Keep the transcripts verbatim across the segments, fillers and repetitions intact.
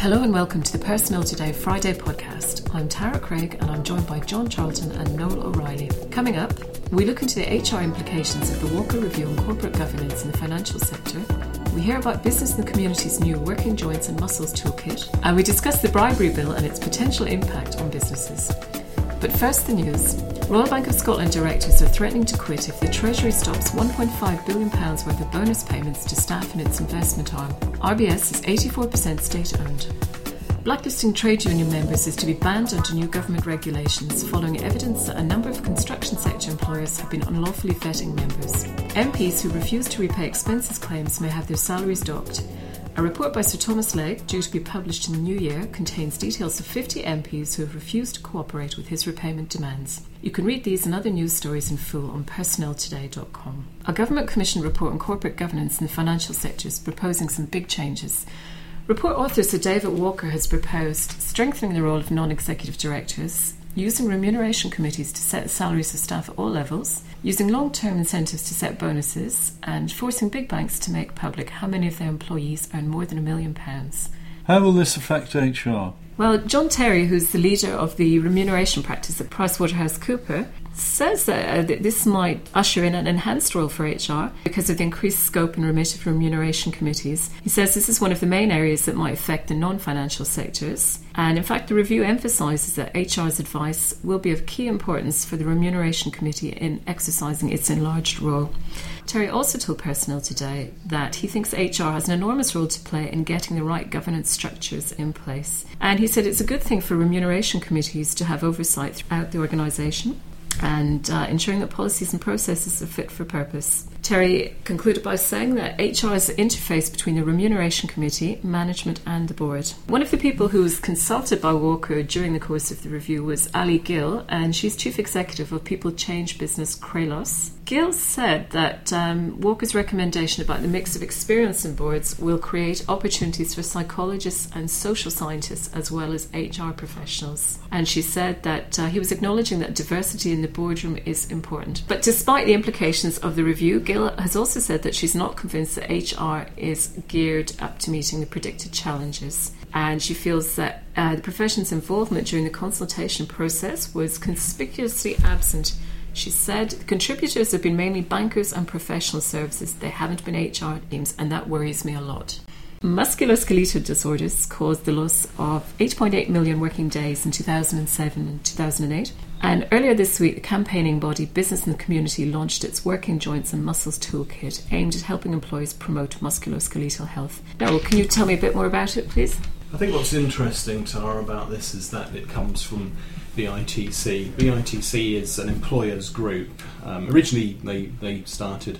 Hello and welcome to the Personnel Today Friday podcast. I'm Tara Craig and I'm joined by John Charlton and Noel O'Reilly. Coming up, we look into the H R implications of the Walker Review on corporate governance in the financial sector. We hear about Business and the Community's new Working Joints and Muscles toolkit, and we discuss the bribery bill and its potential impact on businesses. But first, the news. Royal Bank of Scotland directors are threatening to quit if the Treasury stops one point five billion pounds worth of bonus payments to staff in its investment arm. R B S is eighty-four percent state-owned. Blacklisting trade union members is to be banned under new government regulations following evidence that a number of construction sector employers have been unlawfully vetting members. M Ps who refuse to repay expenses claims may have their salaries docked. A report by Sir Thomas Legge, due to be published in the new year, contains details of fifty M Ps who have refused to cooperate with his repayment demands. You can read these and other news stories in full on personnel today dot com. A Government Commission report on corporate governance in the financial sector is proposing some big changes. Report author Sir David Walker has proposed strengthening the role of non-executive directors, using remuneration committees to set salaries of staff at all levels, using long-term incentives to set bonuses, and forcing big banks to make public how many of their employees earn more than a million pounds. How will this affect H R? Well, John Terry, who's the leader of the remuneration practice at PricewaterhouseCoopers, says that uh, this might usher in an enhanced role for H R because of the increased scope and remit of remuneration committees. He says this is one of the main areas that might affect the non-financial sectors. And in fact, the review emphasises that H R's advice will be of key importance for the Remuneration Committee in exercising its enlarged role. Terry also told Personnel Today that he thinks H R has an enormous role to play in getting the right governance structures in place. And he said it's a good thing for remuneration committees to have oversight throughout the organisation and uh, ensuring that policies and processes are fit for purpose. Terry concluded by saying that H R is the interface between the Remuneration Committee, management and the board. One of the people who was consulted by Walker during the course of the review was Ali Gill, and she's Chief Executive of People Change business Kralos. Gill said that um, Walker's recommendation about the mix of experience in boards will create opportunities for psychologists and social scientists as well as H R professionals. And she said that uh, he was acknowledging that diversity in the boardroom is important. But despite the implications of the review, Gill has also said that she's not convinced that H R is geared up to meeting the predicted challenges. And she feels that uh, the profession's involvement during the consultation process was conspicuously absent. She said contributors have been mainly bankers and professional services. They haven't been H R teams, and that worries me a lot. Musculoskeletal disorders caused the loss of eight point eight million working days in two thousand seven and two thousand eight. And earlier this week, the campaigning body Business and the Community launched its Working Joints and Muscles toolkit aimed at helping employees promote musculoskeletal health. Now, can you tell me a bit more about it, please? I think what's interesting, Tara, about this is that it comes from B I T C. B I T C is an employers group. Um, originally, they, they started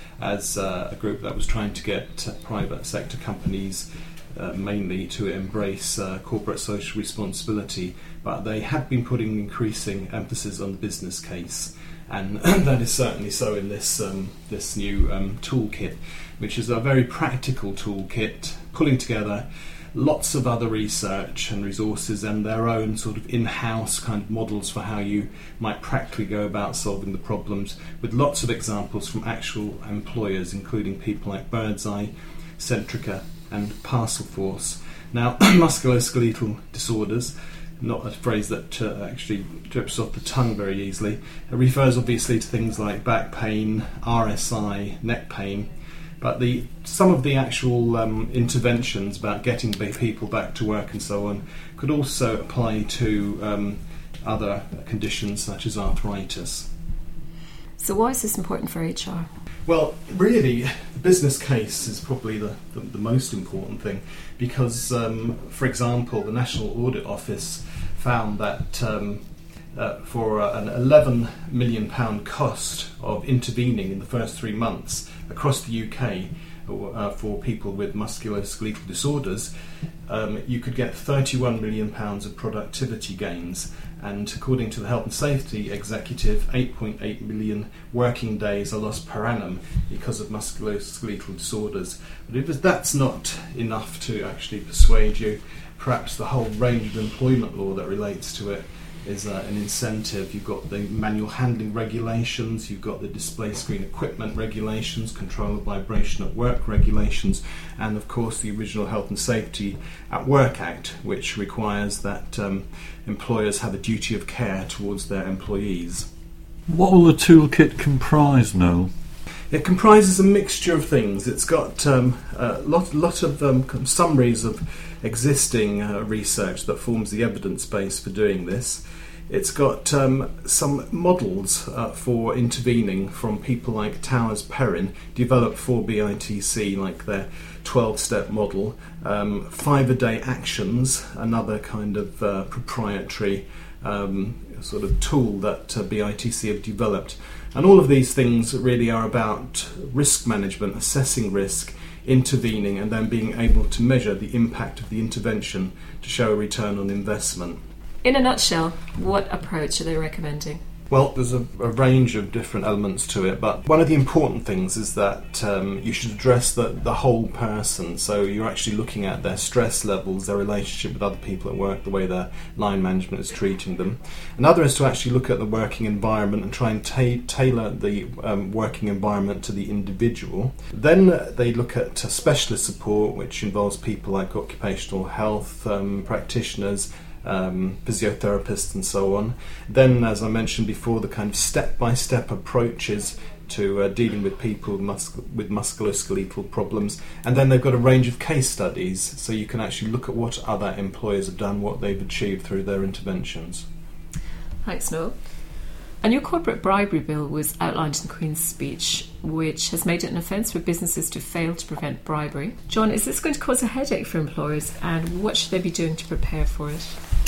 as uh, a group that was trying to get uh, private sector companies uh, mainly to embrace uh, corporate social responsibility, but they had been putting increasing emphasis on the business case, and that is certainly so in this um, this new um, toolkit, which is a very practical toolkit, pulling together lots of other research and resources and their own sort of in-house kind of models for how you might practically go about solving the problems, with lots of examples from actual employers, including people like Birdseye, Centrica and Parcelforce. Now, musculoskeletal disorders, not a phrase that uh, actually drips off the tongue very easily, it refers obviously to things like back pain, R S I, neck pain, but the some of the actual um, interventions about getting people back to work and so on could also apply to um, other conditions such as arthritis. So why is this important for H R? Well, really, the business case is probably the, the, the most important thing because, um, for example, the National Audit Office found that um, uh, for uh, an eleven million pounds cost of intervening in the first three months across the U K uh, for people with musculoskeletal disorders, um, you could get thirty-one million pounds of productivity gains. And according to the Health and Safety Executive, eight point eight million working days are lost per annum because of musculoskeletal disorders. But if that's not enough to actually persuade you, perhaps the whole range of employment law that relates to it is uh, an incentive. You've got the manual handling regulations, you've got the display screen equipment regulations, control of vibration at work regulations, and of course the original Health and Safety at Work Act, which requires that um, employers have a duty of care towards their employees. What will the toolkit comprise, Noel? It comprises a mixture of things. It's got um, a lot, lot of um, summaries of existing uh, research that forms the evidence base for doing this. It's got um, some models uh, for intervening from people like Towers Perrin, developed for B I T C, like their twelve-step model. Um, five-a-day actions, another kind of uh, proprietary um, sort of tool that uh, B I T C have developed. And all of these things really are about risk management, assessing risk, intervening, and then being able to measure the impact of the intervention to show a return on investment. In a nutshell, what approach are they recommending? Well, there's a, a range of different elements to it, but one of the important things is that um, you should address the, the whole person. So you're actually looking at their stress levels, their relationship with other people at work, the way their line management is treating them. Another is to actually look at the working environment and try and ta- tailor the um, working environment to the individual. Then uh, they look at uh, specialist support, which involves people like occupational health um, practitioners, Um, physiotherapists and so on. Then, as I mentioned before, the kind of step-by-step approaches to uh, dealing with people with, mus- with musculoskeletal problems. And then they've got a range of case studies, so you can actually look at what other employers have done, what they've achieved through their interventions. Thanks, Noel. A new corporate bribery bill was outlined in the Queen's speech, which has made it an offence for businesses to fail to prevent bribery. John, is this going to cause a headache for employers, and what should they be doing to prepare for it?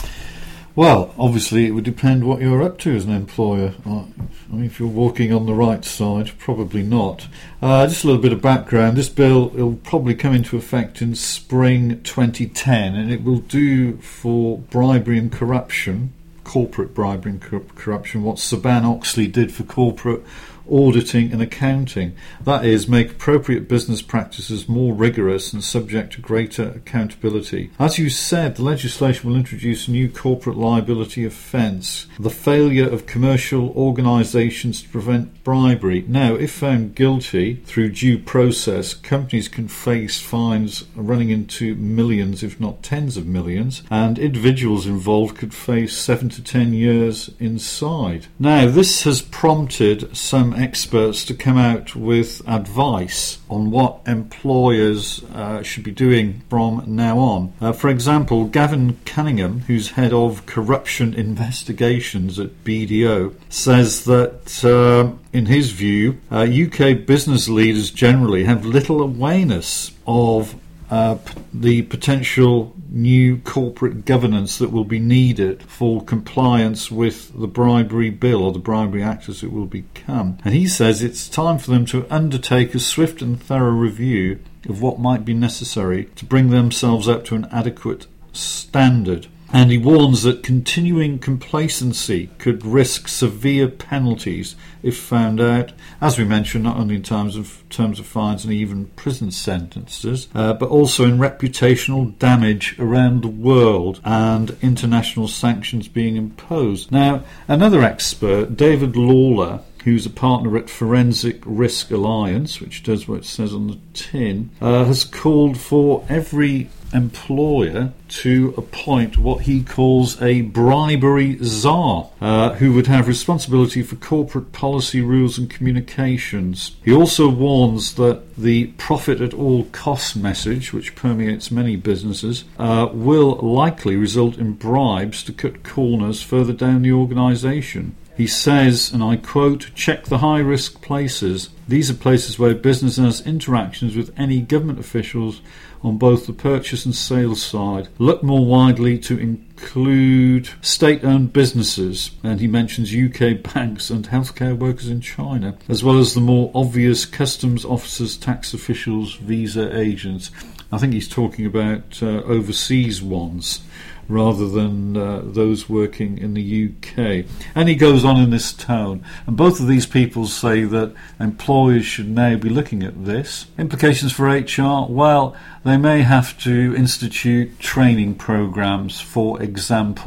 Well, obviously it would depend what you're up to as an employer. I mean, if you're walking on the right side, probably not. Uh, just a little bit of background. This bill will probably come into effect in spring twenty ten, and it will do for bribery and corruption, corporate bribery and cor- corruption, what Sir Ban Oxley did for corporate auditing and accounting. That is, make appropriate business practices more rigorous and subject to greater accountability. As you said, the legislation will introduce a new corporate liability offence, the failure of commercial organisations to prevent bribery. Now, if found guilty through due process, companies can face fines running into millions, if not tens of millions, and individuals involved could face seven to ten years inside. Now, this has prompted some experts to come out with advice on what employers uh, should be doing from now on. Uh, for example, Gavin Cunningham, who's head of corruption investigations at B D O, says that uh, in his view, uh, U K business leaders generally have little awareness of uh, p- the potential new corporate governance that will be needed for compliance with the bribery bill, or the Bribery Act as it will become. And he says it's time for them to undertake a swift and thorough review of what might be necessary to bring themselves up to an adequate standard. And he warns that continuing complacency could risk severe penalties if found out, as we mentioned, not only in terms of terms of fines and even prison sentences, uh, but also in reputational damage around the world and international sanctions being imposed. Now, another expert, David Lawler, who's a partner at Forensic Risk Alliance, which does what it says on the tin, uh, has called for every employer to appoint what he calls a bribery czar, uh, who would have responsibility for corporate policy, rules and communications. He also warns that the profit at all costs message, which permeates many businesses, uh, will likely result in bribes to cut corners further down the organisation. He says, and I quote, "Check the high-risk places. These are places where business has interactions with any government officials on both the purchase and sales side. Look more widely to include state-owned businesses," and he mentions U K banks and healthcare workers in China, as well as the more obvious customs officers, tax officials, visa agents. I think he's talking about uh, overseas ones, rather than uh, those working in the U K. And he goes on in this tone. And both of these people say that employers should now be looking at this. Implications for H R? Well, they may have to institute training programs, for example.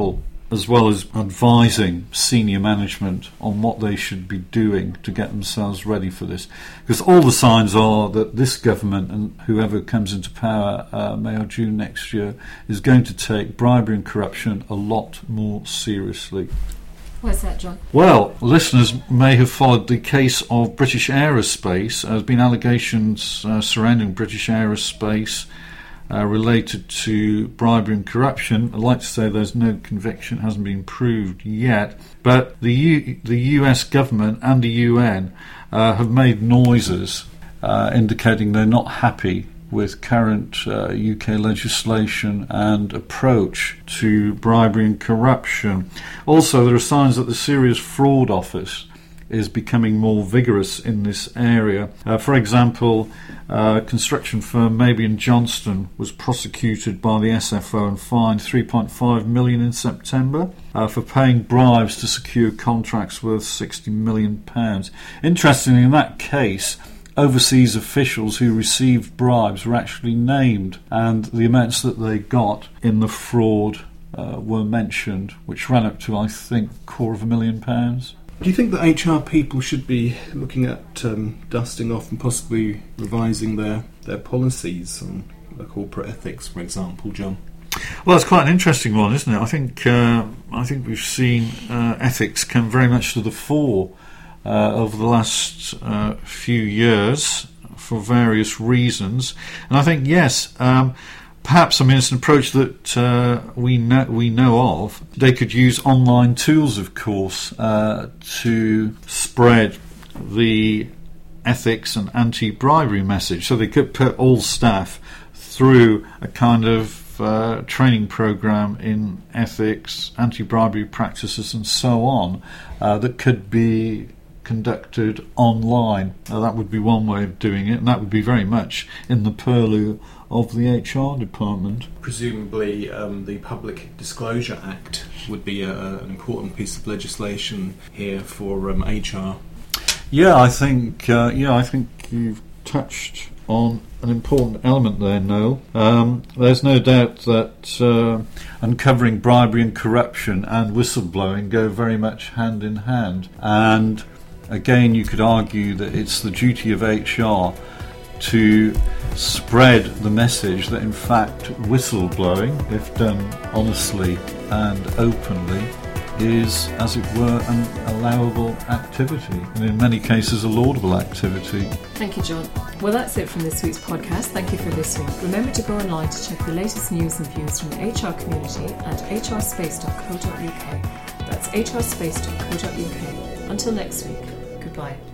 as well as advising senior management on what they should be doing to get themselves ready for this. Because all the signs are that this government, and whoever comes into power uh, May or June next year, is going to take bribery and corruption a lot more seriously. Why's that, John? Well, listeners may have followed the case of British Aerospace. There have been allegations uh, surrounding British Aerospace uh, related to bribery and corruption. I'd like to say there's no conviction, hasn't been proved yet. But the U- the U S government and the U N uh, have made noises uh, indicating they're not happy with current uh, U K legislation and approach to bribery and corruption. Also, there are signs that the Serious Fraud Office is becoming more vigorous in this area. Uh, for example, uh, construction firm Maybe and Johnston was prosecuted by the S F O and fined three point five million pounds in September uh, for paying bribes to secure contracts worth sixty million pounds. Interestingly, in that case, overseas officials who received bribes were actually named, and the amounts that they got in the fraud uh, were mentioned, which ran up to, I think, a quarter of a million pounds. Do you think that H R people should be looking at um, dusting off and possibly revising their, their policies on uh, corporate ethics, for example, John? Well, it's quite an interesting one, isn't it? I think uh, I think we've seen uh, ethics come very much to the fore Uh, over the last uh, few years for various reasons, and I think yes, um, perhaps I mean it's an approach that uh, we know we know of. They could use online tools, of course, uh, to spread the ethics and anti-bribery message. So they could put all staff through a kind of uh, training program in ethics, anti-bribery practices, and so on uh, that could be conducted online. Now, that would be one way of doing it, and that would be very much in the purview of the H R department. Presumably um, the Public Disclosure Act would be a, an important piece of legislation here for um, H R. Yeah, I think uh, yeah, I think you've touched on an important element there, Noel. Um, there's no doubt that uh, uncovering bribery and corruption and whistleblowing go very much hand in hand, and again, you could argue that it's the duty of H R to spread the message that, in fact, whistleblowing, if done honestly and openly, is, as it were, an allowable activity, and in many cases, a laudable activity. Thank you, John. Well, that's it from this week's podcast. Thank you for listening. Remember to go online to check the latest news and views from the H R community at h r space dot co dot u k. That's h r space dot co dot u k. Until next week. Goodbye.